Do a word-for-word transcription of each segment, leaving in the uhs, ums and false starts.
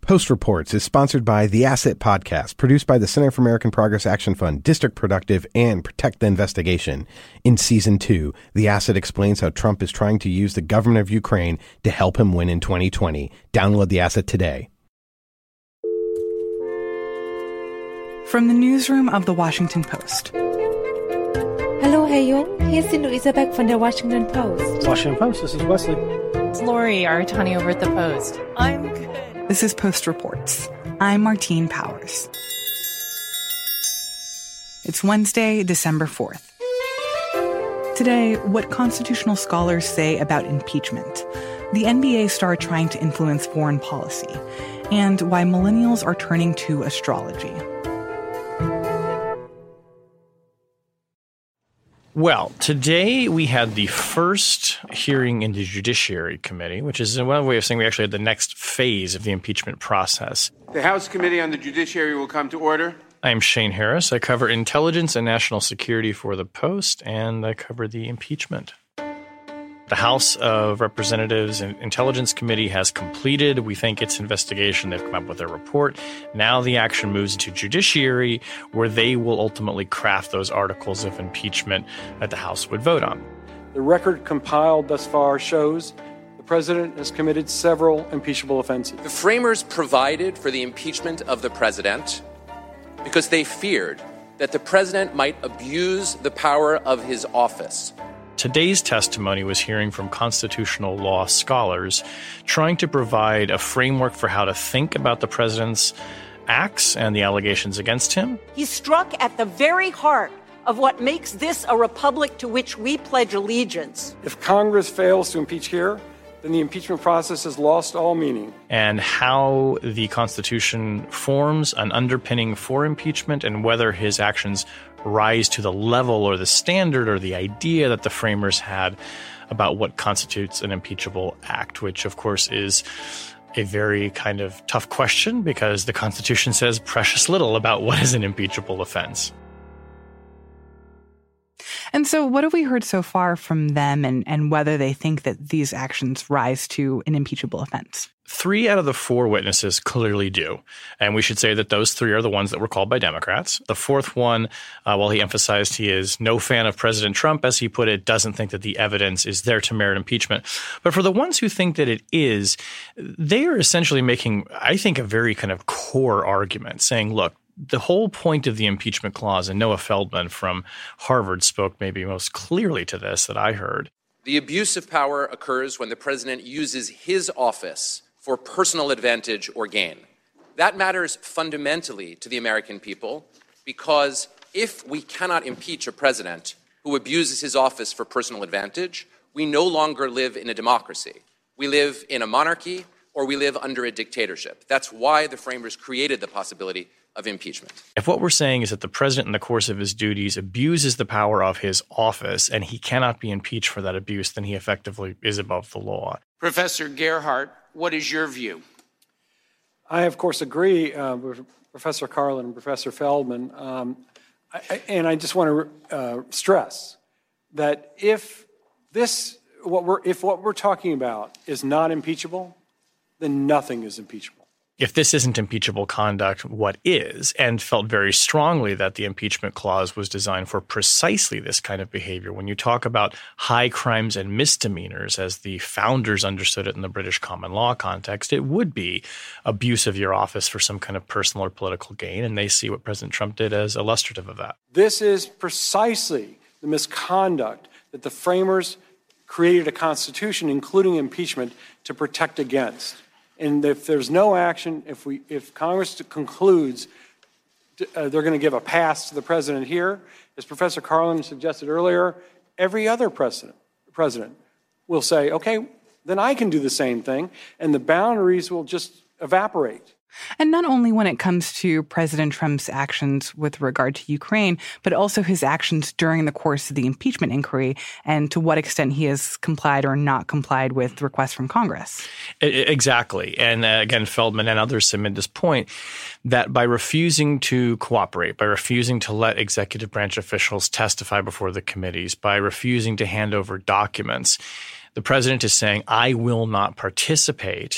Post Reports is sponsored by The Asset Podcast, produced by the Center for American Progress Action Fund, District Productive, and Protect the Investigation. In Season two, The Asset explains how Trump is trying to use the government of Ukraine to help him win in twenty twenty. Download The Asset today. From the newsroom of The Washington Post. Hallo, Herr Jung. Hier ist die Luisa Beck von der Washington Post. Washington Post, this is Wesley. It's Lori Aratani over at the Post. I'm good. This is Post Reports. I'm Martine Powers. It's Wednesday, December fourth. Today, what constitutional scholars say about impeachment, the N B A star trying to influence foreign policy, and why millennials are turning to astrology. Well, today we had the first hearing in the Judiciary Committee, which is one way of saying we actually had the next phase of the impeachment process. The House Committee on the Judiciary will come to order. I'm Shane Harris. I cover intelligence and national security for the Post, and I cover the impeachment. The House of Representatives and Intelligence Committee has completed, we think, its investigation. They've come up with their report. Now the action moves to Judiciary, where they will ultimately craft those articles of impeachment that the House would vote on. The record compiled thus far shows the president has committed several impeachable offenses. The framers provided for the impeachment of the president because they feared that the president might abuse the power of his office. Today's testimony was hearing from constitutional law scholars trying to provide a framework for how to think about the president's acts and the allegations against him. He struck at the very heart of what makes this a republic to which we pledge allegiance. If Congress fails to impeach here, then the impeachment process has lost all meaning. And how the Constitution forms an underpinning for impeachment and whether his actions rise to the level or the standard or the idea that the framers had about what constitutes an impeachable act, which, of course, is a very kind of tough question because the Constitution says precious little about what is an impeachable offense. And so what have we heard so far from them and, and whether they think that these actions rise to an impeachable offense? Three out of the four witnesses clearly do. And we should say that those three are the ones that were called by Democrats. The fourth one, uh, while he emphasized he is no fan of President Trump, as he put it, doesn't think that the evidence is there to merit impeachment. But for the ones who think that it is, they are essentially making, I think, a very kind of core argument, saying, look, the whole point of the impeachment clause, and Noah Feldman from Harvard spoke maybe most clearly to this that I heard. The abuse of power occurs when the president uses his office for personal advantage or gain. That matters fundamentally to the American people because if we cannot impeach a president who abuses his office for personal advantage, we no longer live in a democracy. We live in a monarchy or we live under a dictatorship. That's why the framers created the possibility of impeachment. If what we're saying is that the president in the course of his duties abuses the power of his office and he cannot be impeached for that abuse, then he effectively is above the law. Professor Gerhardt, what is your view? I, of course, agree uh, with Professor Carlin and Professor Feldman. Um, I, I, and I just want to uh, stress that if this, what we're, if what we're talking about is not impeachable, then nothing is impeachable. If this isn't impeachable conduct, what is? And felt very strongly that the impeachment clause was designed for precisely this kind of behavior. When you talk about high crimes and misdemeanors, as the founders understood it in the British common law context, it would be abuse of your office for some kind of personal or political gain. And they see what President Trump did as illustrative of that. This is precisely the misconduct that the framers created a constitution, including impeachment, to protect against. And if there's no action, if we, if Congress concludes uh, they're going to give a pass to the president here, as Professor Carlin suggested earlier, every other president, president will say, okay, then I can do the same thing, and the boundaries will just evaporate. And not only when it comes to President Trump's actions with regard to Ukraine, but also his actions during the course of the impeachment inquiry and to what extent he has complied or not complied with requests from Congress. Exactly. And uh, again, Feldman and others submit this point that by refusing to cooperate, by refusing to let executive branch officials testify before the committees, by refusing to hand over documents, the president is saying, I will not participate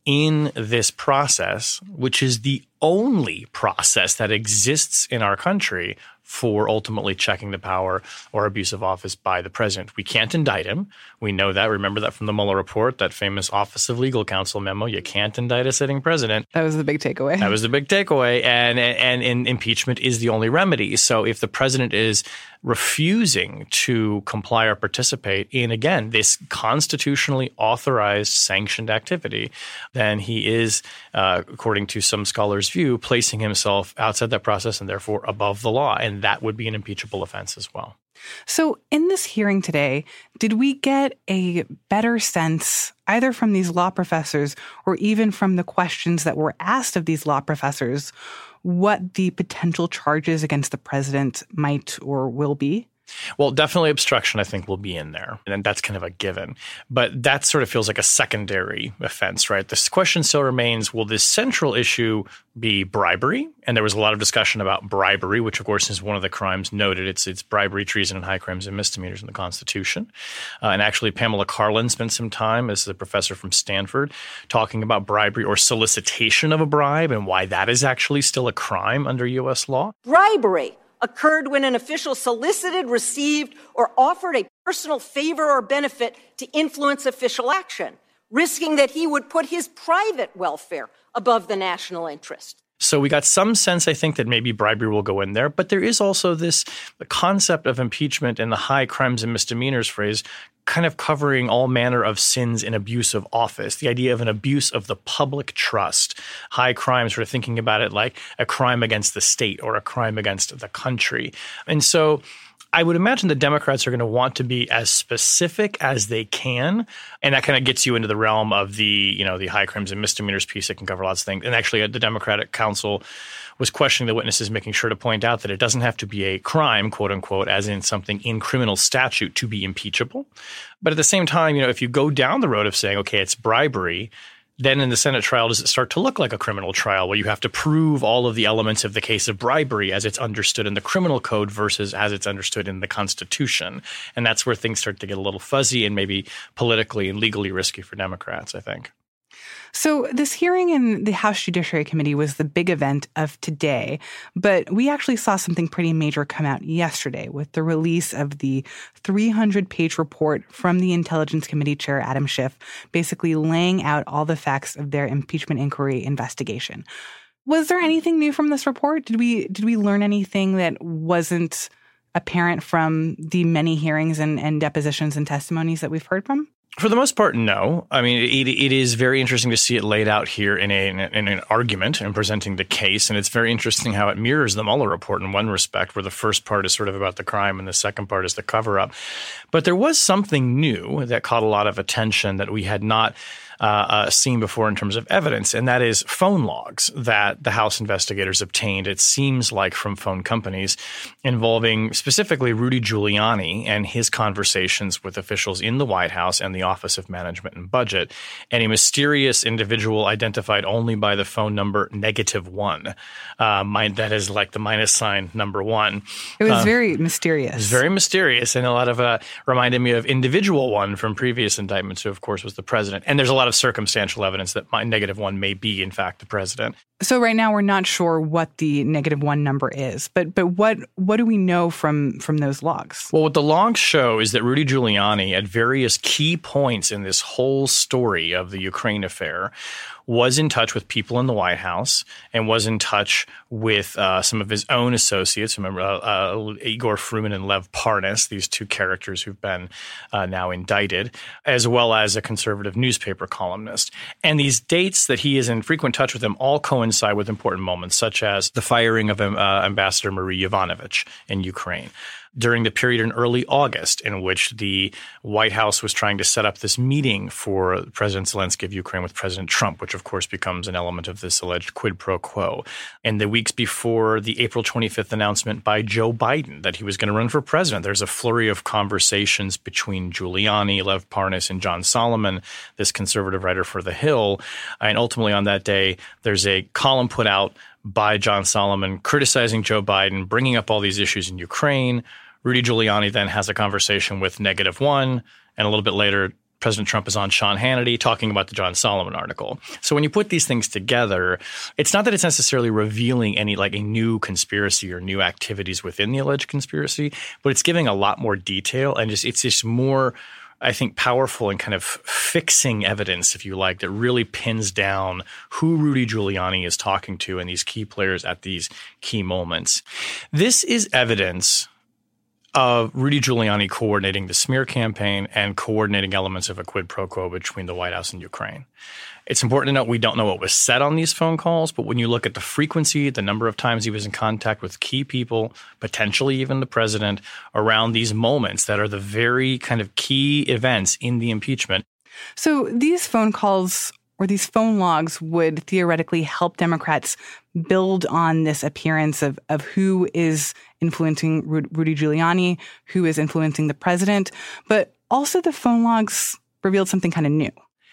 in this process, which is the only process that exists in our country for ultimately checking the power or abuse of office by the president. We can't indict him. We know that. Remember that from the Mueller report, that famous Office of Legal Counsel memo. You can't indict a sitting president. That was the big takeaway. That was the big takeaway. And, and, and impeachment is the only remedy. So if the president is refusing to comply or participate in, again, this constitutionally authorized sanctioned activity, then he is, uh, according to some scholars' view, placing himself outside that process and therefore above the law. And that would be an impeachable offense as well. So in this hearing today, did we get a better sense, either from these law professors or even from the questions that were asked of these law professors, what the potential charges against the president might or will be? Well, definitely obstruction, I think, will be in there. And that's kind of a given. But that sort of feels like a secondary offense, right? This question still remains, will this central issue be bribery? And there was a lot of discussion about bribery, which, of course, is one of the crimes noted. It's it's bribery, treason, and high crimes and misdemeanors in the Constitution. Uh, and actually, Pamela Karlan spent some time as a professor from Stanford talking about bribery or solicitation of a bribe and why that is actually still a crime under U S law. Bribery occurred when an official solicited, received, or offered a personal favor or benefit to influence official action, risking that he would put his private welfare above the national interest. So we got some sense, I think, that maybe bribery will go in there. But there is also this concept of impeachment and the high crimes and misdemeanors phrase kind of covering all manner of sins in abuse of office, the idea of an abuse of the public trust. High crimes, sort of thinking about it like a crime against the state or a crime against the country. And so I would imagine the Democrats are going to want to be as specific as they can. And that kind of gets you into the realm of the, you know, the high crimes and misdemeanors piece that can cover lots of things. And actually, the Democratic counsel was questioning the witnesses, making sure to point out that it doesn't have to be a crime, quote unquote, as in something in criminal statute to be impeachable. But at the same time, you know, if you go down the road of saying, OK, it's bribery, then in the Senate trial, does it start to look like a criminal trial where you have to prove all of the elements of the case of bribery as it's understood in the criminal code versus as it's understood in the Constitution? And that's where things start to get a little fuzzy and maybe politically and legally risky for Democrats, I think. So this hearing in the House Judiciary Committee was the big event of today, but we actually saw something pretty major come out yesterday with the release of the three hundred page report from the Intelligence Committee Chair Adam Schiff, basically laying out all the facts of their impeachment inquiry investigation. Was there anything new from this report? Did we did we learn anything that wasn't apparent from the many hearings and, and depositions and testimonies that we've heard from? For the most part, no. I mean, it, it is very interesting to see it laid out here in, a, in an argument and presenting the case. And it's very interesting how it mirrors the Mueller report in one respect, where the first part is sort of about the crime and the second part is the cover-up. But there was something new that caught a lot of attention that we had not Uh, uh, seen before in terms of evidence, and that is phone logs that the House investigators obtained, it seems like from phone companies, involving specifically Rudy Giuliani and his conversations with officials in the White House and the Office of Management and Budget, and a mysterious individual identified only by the phone number negative one. Uh, my, that is like the minus sign number one. It was uh, very mysterious. It was very mysterious, and a lot of uh, reminded me of individual one from previous indictments, who, of course, was the president. And there's a lot of circumstantial evidence that my negative one may be, in fact, the president. So right now we're not sure what the negative one number is, but but what what do we know from from those logs? Well, what the logs show is that Rudy Giuliani, at various key points in this whole story of the Ukraine affair, was in touch with people in the White House and was in touch with uh, some of his own associates. Remember, uh, uh, Igor Fruman and Lev Parnas, these two characters who've been uh, now indicted, as well as a conservative newspaper columnist. And these dates that he is in frequent touch with them all coincide with important moments, such as the firing of uh, Ambassador Marie Yovanovitch in Ukraine, during the period in early August in which the White House was trying to set up this meeting for President Zelensky of Ukraine with President Trump, which of course becomes an element of this alleged quid pro quo. And the weeks before the April twenty-fifth announcement by Joe Biden that he was going to run for president, there's a flurry of conversations between Giuliani, Lev Parnas, and John Solomon, this conservative writer for The Hill. And ultimately on that day, there's a column put out by John Solomon criticizing Joe Biden, bringing up all these issues in Ukraine. Rudy Giuliani then has a conversation with negative one, and a little bit later President Trump is on Sean Hannity talking about the John Solomon article. So when you put these things together, it's not that it's necessarily revealing any like a new conspiracy or new activities within the alleged conspiracy, but it's giving a lot more detail and just it's just more, I think, powerful and kind of fixing evidence, if you like, that really pins down who Rudy Giuliani is talking to and these key players at these key moments. This is evidence of Rudy Giuliani coordinating the smear campaign and coordinating elements of a quid pro quo between the White House and Ukraine. It's important to note we don't know what was said on these phone calls, but when you look at the frequency, the number of times he was in contact with key people, potentially even the president, around these moments that are the very kind of key events in the impeachment. So these phone calls or these phone logs would theoretically help Democrats build on this appearance of, of who is influencing Rudy Giuliani, who is influencing the president. But also the phone logs revealed something kind of new.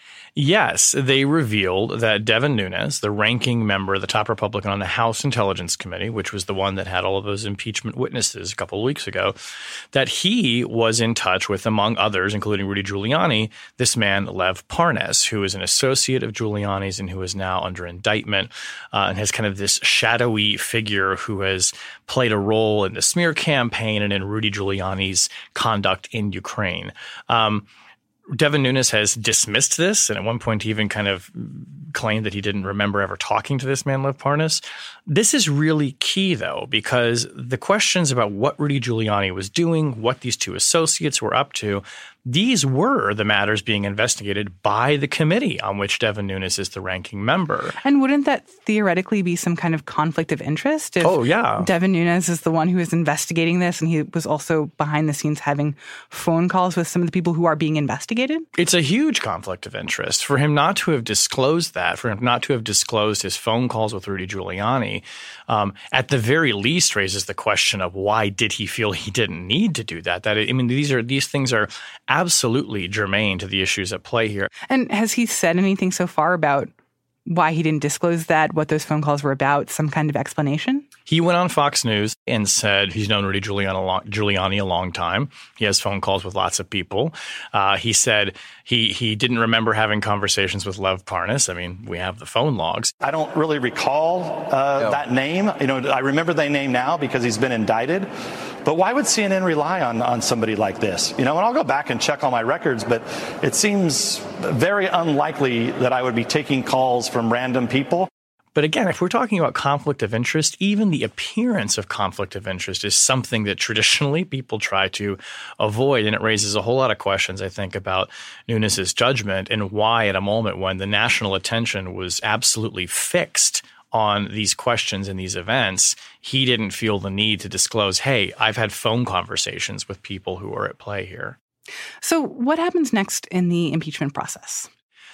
Yes, they revealed that Devin Nunes, the ranking member, the top Republican on the House Intelligence Committee, which was the one that had all of those impeachment witnesses a couple of weeks ago, that he was in touch with, among others, including Rudy Giuliani, this man, Lev Parnas, who is an associate of Giuliani's and who is now under indictment uh, and has kind of this shadowy figure who has played a role in the smear campaign and in Rudy Giuliani's conduct in Ukraine. Um, Devin Nunes has dismissed this, and at one point he even kind of claimed that he didn't remember ever talking to this man, Lev Parnas. This is really key, though, because the questions about what Rudy Giuliani was doing, what these two associates were up to, these were the matters being investigated by the committee on which Devin Nunes is the ranking member. And wouldn't that theoretically be some kind of conflict of interest? If oh, yeah. Devin Nunes is the one who is investigating this, and he was also behind the scenes having phone calls with some of the people who are being investigated? It's a huge conflict of interest. For him not to have disclosed that, for him not to have disclosed his phone calls with Rudy Giuliani, um, at the very least raises the question of why did he feel he didn't need to do that? That I mean, these are these things are absolutely germane to the issues at play here. And has he said anything so far about why he didn't disclose that, what those phone calls were about, some kind of explanation? He went on Fox News and said he's known Rudy Giuliani a long, Giuliani a long time. He has phone calls with lots of people. Uh, he said he he didn't remember having conversations with Lev Parnas. I mean, we have the phone logs. I don't really recall uh, no. that name. You know, I remember the name now because he's been indicted. But why would C N N rely on, on somebody like this? You know, and I'll go back and check all my records, but it seems very unlikely that I would be taking calls from random people. But again, if we're talking about conflict of interest, even the appearance of conflict of interest is something that traditionally people try to avoid. And it raises a whole lot of questions, I think, about Nunes' judgment and why at a moment when the national attention was absolutely fixed on these questions and these events, he didn't feel the need to disclose, hey, I've had phone conversations with people who are at play here. So what happens next in the impeachment process?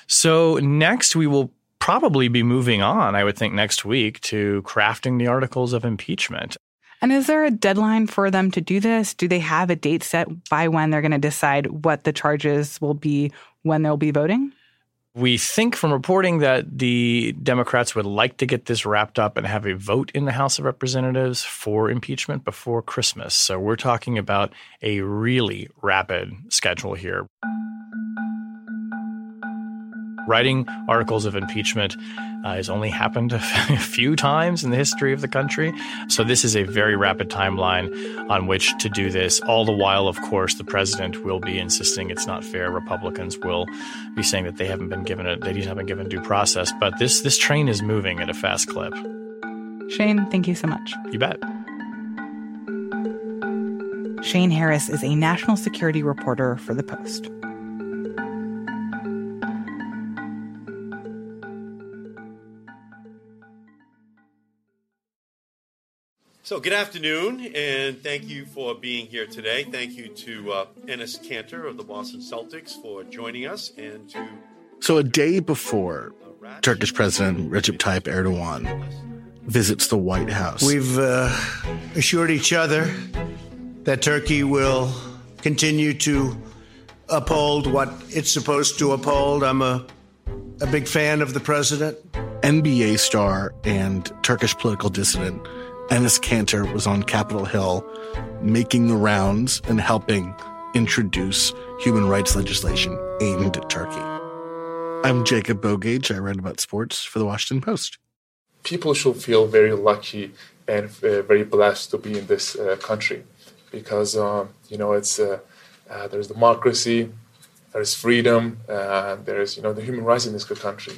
So next we will probably be moving on, I would think, next week to crafting the articles of impeachment. And is there a deadline for them to do this? Do they have a date set by when they're going to decide what the charges will be when they'll be voting? We think from reporting that the Democrats would like to get this wrapped up and have a vote in the House of Representatives for impeachment before Christmas. So we're talking about a really rapid schedule here. Writing articles of impeachment uh, has only happened a few times in the history of the country. So this is a very rapid timeline on which to do this. All the while, of course, the president will be insisting it's not fair. Republicans will be saying that they haven't been given a, that he's not been given due process. But this this train is moving at a fast clip. Shane, thank you so much. You bet. Shane Harris is a national security reporter for The Post. So good afternoon, and thank you for being here today. Thank you to uh, Enes Kanter of the Boston Celtics for joining us, and to... So a day before Turkish President Recep Tayyip Erdogan visits the White House, we've uh, assured each other that Turkey will continue to uphold what it's supposed to uphold. I'm a, a big fan of the president. N B A star and Turkish political dissident Enes Kanter was on Capitol Hill making the rounds and helping introduce human rights legislation aimed at Turkey. I'm Jacob Bogage. I write about sports for the Washington Post. People should feel very lucky and uh, very blessed to be in this uh, country because, um, you know, it's uh, uh, there's democracy, there's freedom, uh, there's, you know, the human rights in this good country.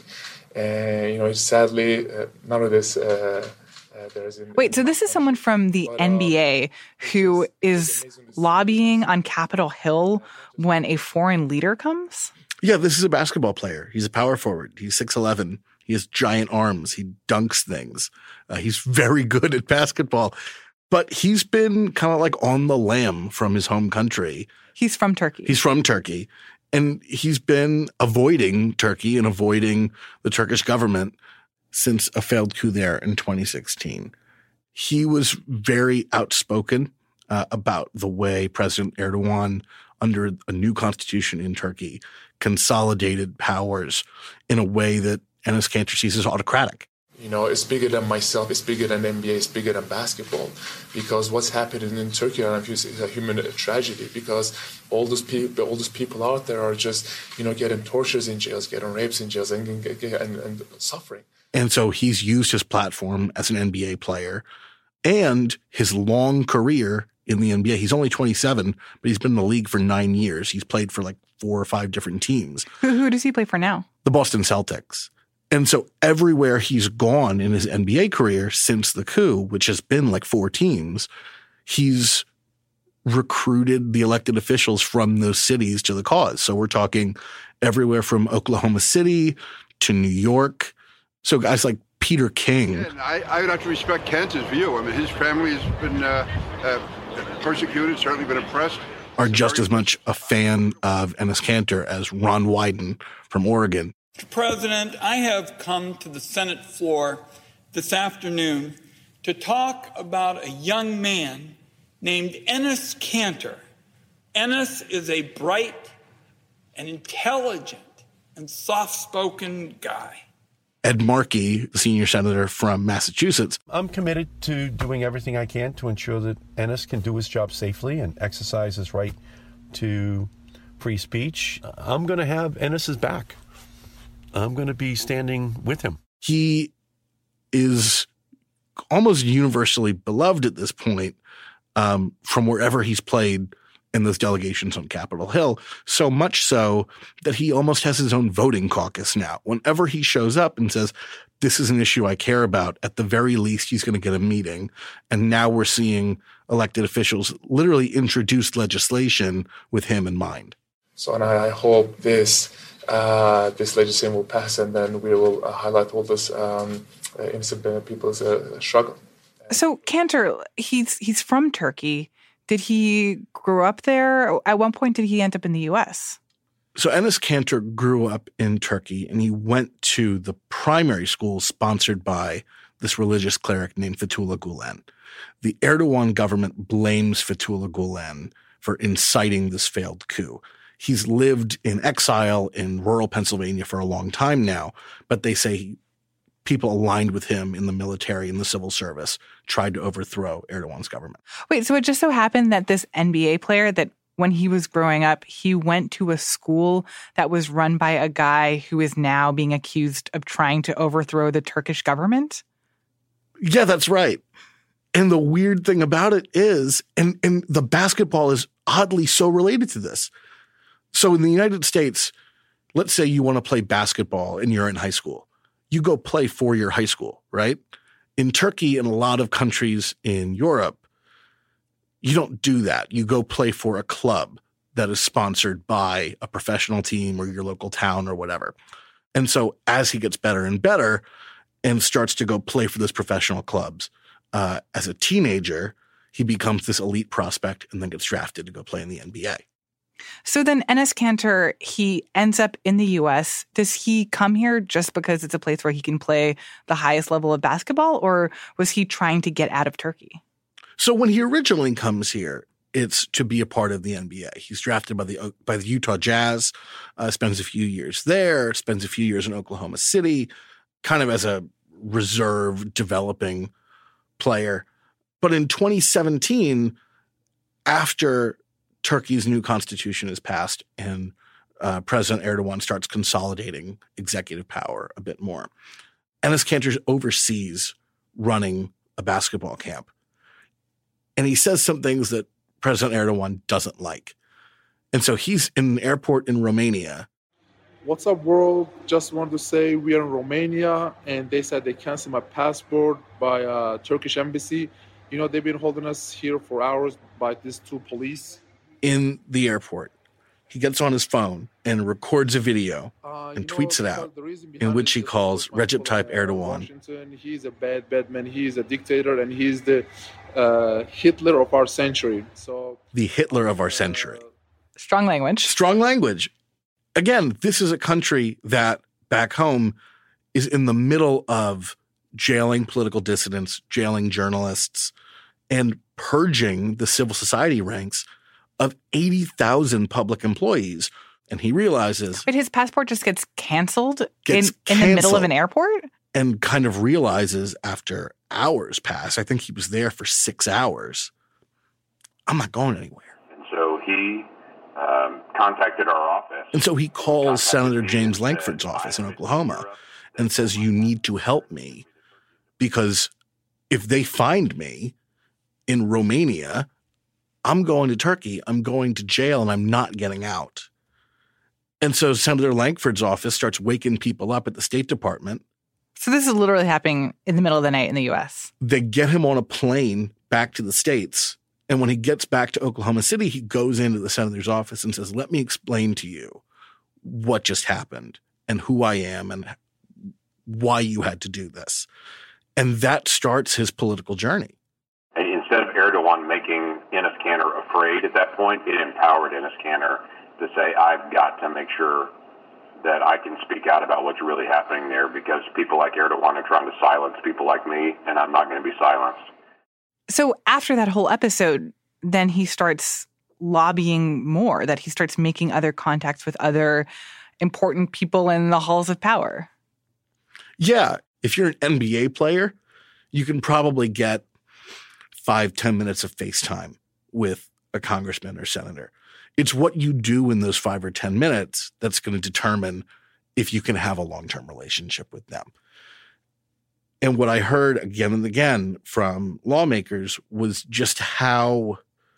And, you know, sadly, uh, none of this uh, uh, there is in... Wait, so this is someone from the but, N B A uh, who is lobbying on Capitol Hill when a foreign leader comes? Yeah, this is a basketball player. He's a power forward. He's six eleven. He has giant arms. He dunks things. Uh, he's very good at basketball. But he's been kind of like on the lam from his home country. He's from Turkey. He's from Turkey. And he's been avoiding Turkey and avoiding the Turkish government since a failed coup there in twenty sixteen. He was very outspoken uh, about the way President Erdogan, under a new constitution in Turkey, consolidated powers in a way that Enes Kanter sees as autocratic. You know, it's bigger than myself, it's bigger than N B A, it's bigger than basketball. Because what's happening in Turkey is a human tragedy because all those people all those people out there are just, you know, getting tortures in jails, getting rapes in jails and, and, and suffering. And so he's used his platform as an N B A player and his long career in the N B A. He's only twenty-seven, but he's been in the league for nine years. He's played for like four or five different teams. Who, who does he play for now? The Boston Celtics. And so everywhere he's gone in his N B A career since the coup, which has been like four teams, he's recruited the elected officials from those cities to the cause. So we're talking everywhere from Oklahoma City to New York. So guys like Peter King. Yeah, I, I would have to respect Kent's view. I mean, his family has been uh, uh, persecuted, certainly been oppressed. Are just as much a fan of Enes Kanter as Ron Wyden from Oregon. Mister President, I have come to the Senate floor this afternoon to talk about a young man named Enes Kanter. Enes is a bright and intelligent and soft-spoken guy. Ed Markey, the senior senator from Massachusetts. I'm committed to doing everything I can to ensure that Enes can do his job safely and exercise his right to free speech. I'm going to have Enes's back. I'm going to be standing with him. He is almost universally beloved at this point um, from wherever he's played in those delegations on Capitol Hill, so much so that he almost has his own voting caucus now. Whenever he shows up and says, this is an issue I care about, at the very least he's going to get a meeting. And now we're seeing elected officials literally introduce legislation with him in mind. So and I hope this uh, this legislation will pass and then we will uh, highlight all this um, uh, innocent people's uh, struggle. So Kanter, he's he's from Turkey. Did he grow up there? At one point, did he end up in the U S? So Enes Kanter grew up in Turkey, and he went to the primary school sponsored by this religious cleric named Fethullah Gulen. The Erdogan government blames Fethullah Gulen for inciting this failed coup. He's lived in exile in rural Pennsylvania for a long time now, but they say people aligned with him in the military and the civil service tried to overthrow Erdogan's government. Wait, so it just so happened that this N B A player, that when he was growing up, he went to a school that was run by a guy who is now being accused of trying to overthrow the Turkish government? Yeah, that's right. And the weird thing about it is, and, and the basketball is oddly so related to this. So in the United States, let's say you want to play basketball and you're in high school. You go play for your high school, right? In Turkey and a lot of countries in Europe, you don't do that. You go play for a club that is sponsored by a professional team or your local town or whatever. And so as he gets better and better and starts to go play for those professional clubs, uh, as a teenager, he becomes this elite prospect and then gets drafted to go play in the N B A. So then Enes Kanter, he ends up in the U S. Does he come here just because it's a place where he can play the highest level of basketball, or was he trying to get out of Turkey? So when he originally comes here, it's to be a part of the N B A. He's drafted by the by the Utah Jazz, uh, spends a few years there, spends a few years in Oklahoma City, kind of as a reserve developing player. But in twenty seventeen, after Turkey's new constitution is passed and uh, President Erdogan starts consolidating executive power a bit more. Enes Kanter oversees running a basketball camp. And he says some things that President Erdogan doesn't like. And so he's in an airport in Romania. What's up, world? Just wanted to say we are in Romania, and they said they canceled my passport by uh, Turkish embassy. You know, they've been holding us here for hours by these two police. In the airport, he gets on his phone and records a video uh, and know, tweets it out in which he calls Recep Tayyip Erdogan. Washington. He's a bad, bad man. He's a dictator, and he's the uh, Hitler of our century. So the Hitler of our century. Strong language. Strong language. Again, this is a country that back home is in the middle of jailing political dissidents, jailing journalists, and purging the civil society ranks of eighty thousand public employees. And he realizes— But his passport just gets canceled, gets in, canceled in the middle of an airport? And kind of realizes after hours pass, I think he was there for six hours, I'm not going anywhere. And so he um, contacted our office. And so he calls Senator James Lankford's office in Oklahoma and says, you need to help me because if they find me in Romania, I'm going to Turkey, I'm going to jail, and I'm not getting out. And so Senator Lankford's office starts waking people up at the State Department. So this is literally happening in the middle of the night in the U S. They get him on a plane back to the States. And when he gets back to Oklahoma City, he goes into the senator's office and says, let me explain to you what just happened and who I am and why you had to do this. And that starts his political journey. Instead of Erdogan making Enes Kanter afraid at that point, it empowered Enes Kanter to say, I've got to make sure that I can speak out about what's really happening there because people like Erdogan are trying to silence people like me, and I'm not going to be silenced. So after that whole episode, then he starts lobbying more, that he starts making other contacts with other important people in the halls of power. Yeah. If you're an N B A player, you can probably get five, ten minutes of FaceTime with a congressman or senator. It's what you do in those five or ten minutes that's going to determine if you can have a long-term relationship with them. And what I heard again and again from lawmakers was just how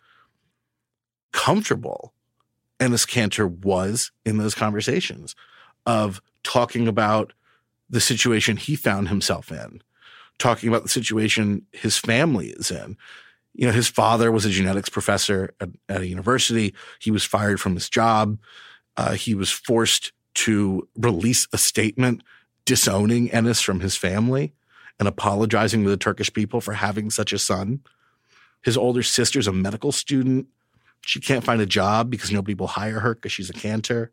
comfortable Enes Kanter was in those conversations of talking about the situation he found himself in, talking about the situation his family is in. You know, his father was a genetics professor at, at a university. He was fired from his job. Uh, he was forced to release a statement disowning Enes from his family and apologizing to the Turkish people for having such a son. His older sister's a medical student. She can't find a job because nobody will hire her because she's a Kanter.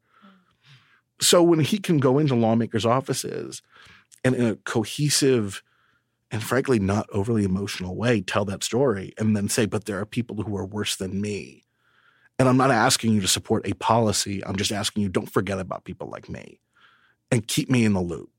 So when he can go into lawmakers' offices and in a cohesive and frankly not overly emotional way tell that story and then say, but there are people who are worse than me. And I'm not asking you to support a policy. I'm just asking you don't forget about people like me and keep me in the loop.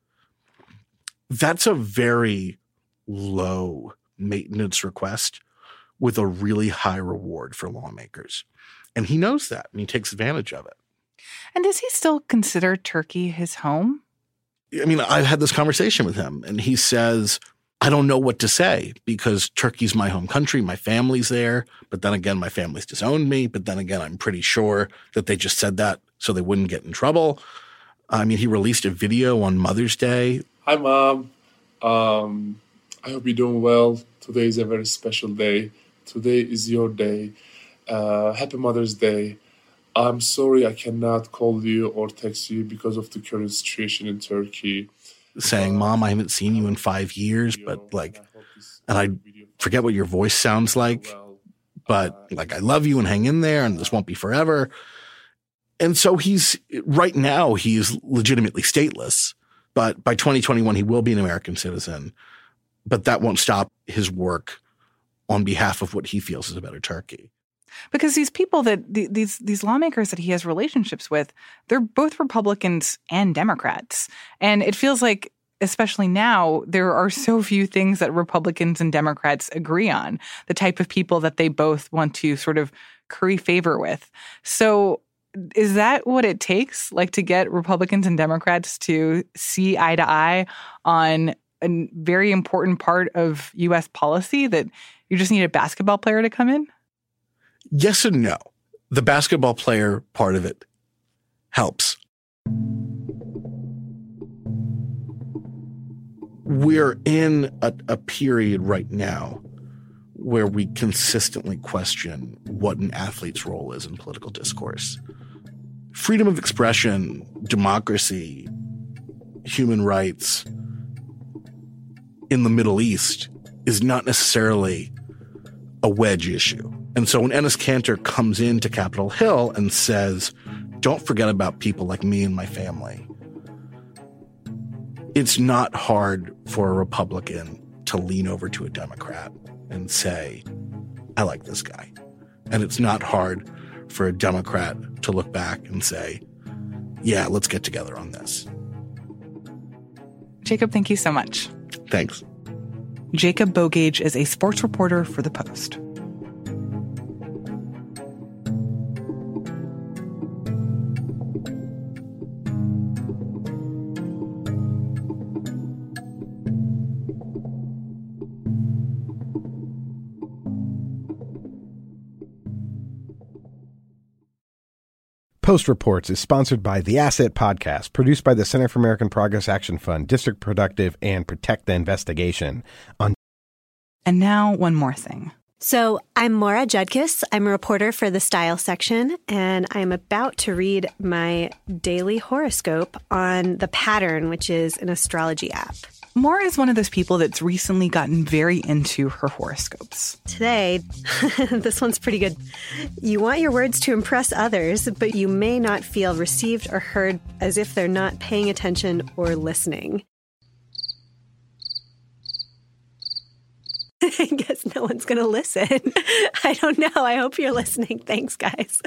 That's a very low maintenance request with a really high reward for lawmakers. And he knows that, and he takes advantage of it. And does he still consider Turkey his home? I mean, I've had this conversation with him, and he says, I don't know what to say because Turkey's my home country. My family's there. But then again, my family's disowned me. But then again, I'm pretty sure that they just said that so they wouldn't get in trouble. I mean, he released a video on Mother's Day. Hi, Mom. Um, I hope you're doing well. Today is a very special day. Today is your day. Uh, happy Mother's Day. I'm sorry I cannot call you or text you because of the current situation in Turkey. Saying, Mom, I haven't seen you in five years, but like, and I forget what your voice sounds like, but like, I love you and hang in there and this won't be forever. And so he's, right now, he's legitimately stateless. But by twenty twenty-one, he will be an American citizen. But that won't stop his work on behalf of what he feels is a better Turkey. Because these people that these these lawmakers that he has relationships with, they're both Republicans and Democrats. And it feels like, especially now, there are so few things that Republicans and Democrats agree on. The type of people that they both want to sort of curry favor with. So is that what it takes, like, to get Republicans and Democrats to see eye to eye on a very important part of U S policy, that you just need a basketball player to come in? Yes and no. The basketball player part of it helps. We're in a, a period right now where we consistently question what an athlete's role is in political discourse. Freedom of expression, democracy, human rights in the Middle East is not necessarily a wedge issue. And so when Enes Kanter comes into Capitol Hill and says, don't forget about people like me and my family, it's not hard for a Republican to lean over to a Democrat and say, I like this guy. And it's not hard for a Democrat to look back and say, yeah, let's get together on this. Jacob, thank you so much. Thanks. Jacob Bogage is a sports reporter for The Post. Post Reports is sponsored by The Asset Podcast, produced by the Center for American Progress Action Fund, District Productive, and Protect the Investigation. On And now, one more thing. So I'm Maura Judkis. I'm a reporter for the Style section, and I'm about to read my daily horoscope on The Pattern, which is an astrology app. Maura is one of those people that's recently gotten very into her horoscopes. Today, this one's pretty good. You want your words to impress others, but you may not feel received or heard, as if they're not paying attention or listening. I guess no one's going to listen. I don't know. I hope you're listening. Thanks, guys.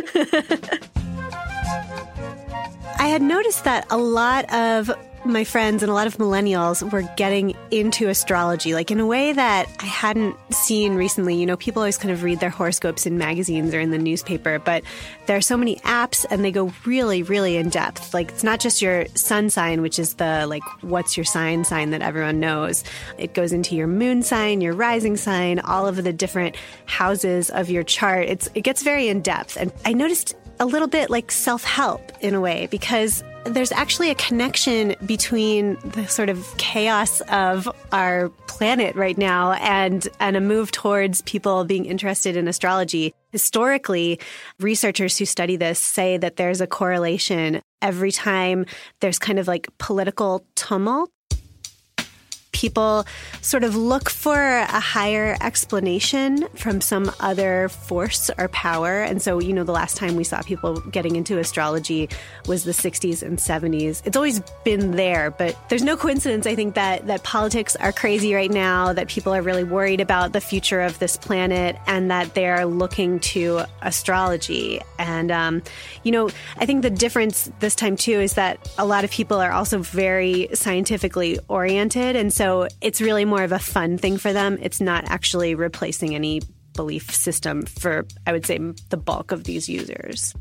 I had noticed that a lot of my friends and a lot of millennials were getting into astrology, like in a way that I hadn't seen recently. You know, people always kind of read their horoscopes in magazines or in the newspaper, but there are so many apps and they go really, really in depth. Like, it's not just your sun sign, which is the, like, what's your sign sign that everyone knows. It goes into your moon sign, your rising sign, all of the different houses of your chart. It's, it gets very in depth. And I noticed a little bit like self-help in a way, because there's actually a connection between the sort of chaos of our planet right now and, and a move towards people being interested in astrology. Historically, researchers who study this say that there's a correlation every time there's kind of like political tumult. People sort of look for a higher explanation from some other force or power. And so, you know, the last time we saw people getting into astrology was the sixties and seventies. It's always been there, but there's no coincidence, I think, that that politics are crazy right now, that people are really worried about the future of this planet, and that they're looking to astrology. And, um, you know, I think the difference this time, too, is that a lot of people are also very scientifically oriented. And so So it's really more of a fun thing for them. It's not actually replacing any belief system for, I would say, the bulk of these users.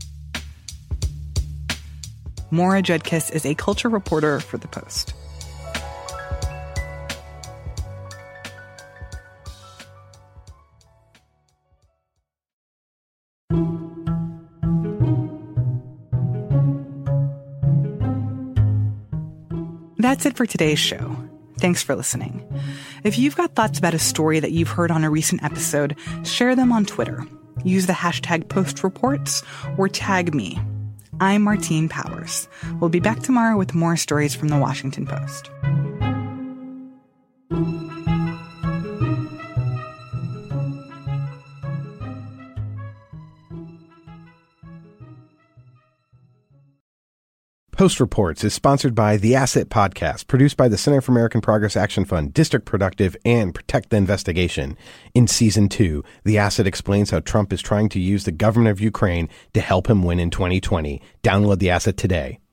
Maura Judkis is a culture reporter for The Post. That's it for today's show. Thanks for listening. If you've got thoughts about a story that you've heard on a recent episode, share them on Twitter. Use the hashtag PostReports or tag me. I'm Martine Powers. We'll be back tomorrow with more stories from the Washington Post. Post Reports is sponsored by The Asset Podcast, produced by the Center for American Progress Action Fund, District Productive, and Protect the Investigation. In Season two, The Asset explains how Trump is trying to use the government of Ukraine to help him win in twenty twenty. Download The Asset today.